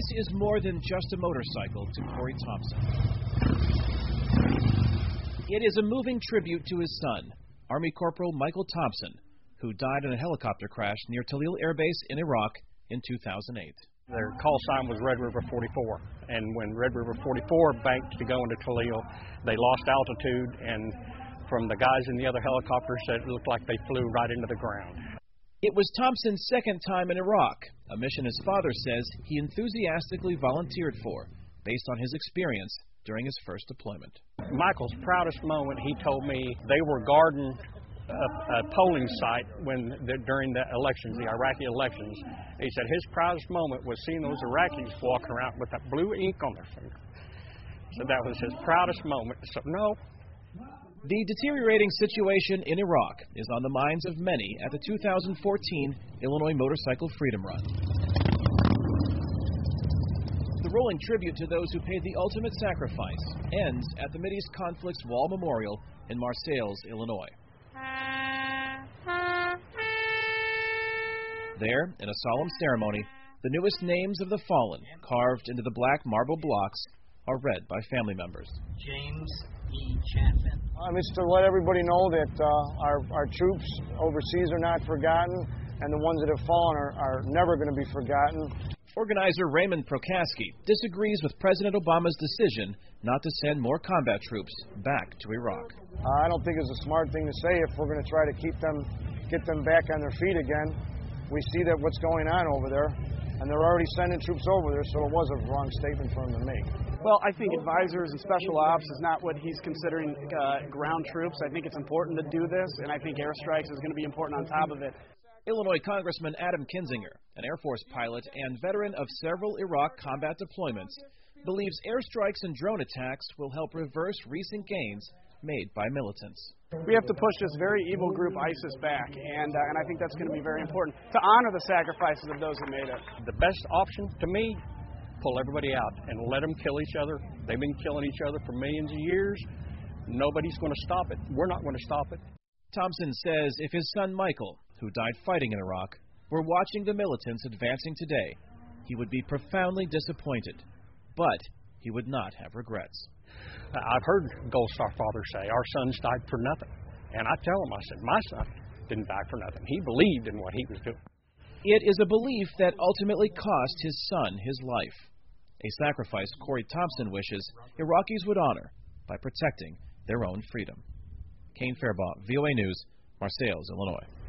this is more than just a motorcycle to Corey Thompson. It is a moving tribute to his son, Army Corporal Michael Thompson, who died in a helicopter crash near Talil Air Base in Iraq in 2008. Their call sign was Red River 44, and when Red River 44 banked to go into Talil, they lost altitude, and from the guys in the other helicopters said it looked like they flew right into the ground. It was Thompson's second time in Iraq, a mission his father says he enthusiastically volunteered for, based on his experience during his first deployment. Michael's proudest moment, he told me they were guarding a polling site during the elections, the Iraqi elections. He said his proudest moment was seeing those Iraqis walking around with that blue ink on their finger. So that was his proudest moment. So no. The deteriorating situation in Iraq is on the minds of many at the 2014 Illinois Motorcycle Freedom Run. The rolling tribute to those who paid the ultimate sacrifice ends at the Mideast Conflicts Wall Memorial in Marseilles, Illinois. There, in a solemn ceremony, the newest names of the fallen, carved into the black marble blocks, are read by family members. James E. Chapman. It's to let everybody know that our troops overseas are not forgotten, and the ones that have fallen are never going to be forgotten. Organizer Raymond Prokaski disagrees with President Obama's decision not to send more combat troops back to Iraq. I don't think it's a smart thing to say if we're going to try to get them back on their feet again. We see that what's going on over there, and they're already sending troops over there, so it was a wrong statement for them to make. Well, I think advisors and special ops is not what he's considering ground troops. I think it's important to do this, and I think airstrikes is going to be important on top of it. Illinois Congressman Adam Kinzinger, an Air Force pilot and veteran of several Iraq combat deployments, believes airstrikes and drone attacks will help reverse recent gains made by militants. We have to push this very evil group ISIS back, and I think that's going to be very important to honor the sacrifices of those who made it. The best option to me, pull everybody out and let them kill each other. They've been killing each other for millions of years. Nobody's going to stop it. We're not going to stop it. Thompson says if his son Michael, who died fighting in Iraq, were watching the militants advancing today, he would be profoundly disappointed, but he would not have regrets. I've heard Gold Star fathers say, our sons died for nothing. And I tell them, I said, my son didn't die for nothing. He believed in what he was doing. It is a belief that ultimately cost his son his life, a sacrifice Corey Thompson wishes Iraqis would honor by protecting their own freedom. Kane Fairbaugh, VOA News, Marseilles, Illinois.